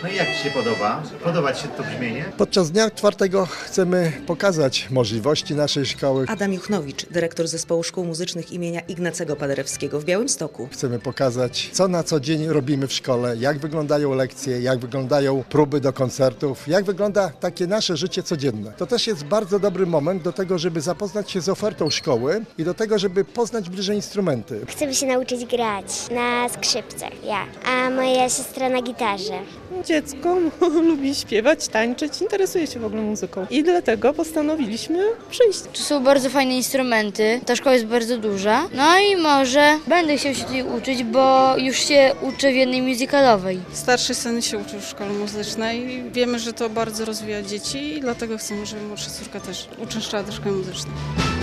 No i jak Ci się podoba? Podoba Ci się to brzmienie? Podczas dnia czwartego chcemy pokazać możliwości naszej szkoły. Adam Juchnowicz, dyrektor Zespołu Szkół Muzycznych imienia Ignacego Paderewskiego w Białymstoku. Chcemy pokazać, co na co dzień robimy w szkole, jak wyglądają lekcje, jak wyglądają próby do koncertów, jak wygląda takie nasze życie codzienne. To też jest bardzo dobry moment do tego, żeby zapoznać się z ofertą szkoły i do tego, żeby poznać bliżej instrumenty. Chcemy się nauczyć grać na skrzypcach, ja, a moja siostra na gitarze. Dziecko lubi śpiewać, tańczyć, interesuje się w ogóle muzyką i dlatego postanowiliśmy przyjść. Tu są bardzo fajne instrumenty, ta szkoła jest bardzo duża, no i może będę chciał się tutaj uczyć, bo już się uczę w jednej musicalowej. Starszy syn się uczył w szkole muzycznej, wiemy, że to bardzo rozwija dzieci i dlatego chcemy, żeby młodsza córka też uczęszczała do szkoły muzycznej.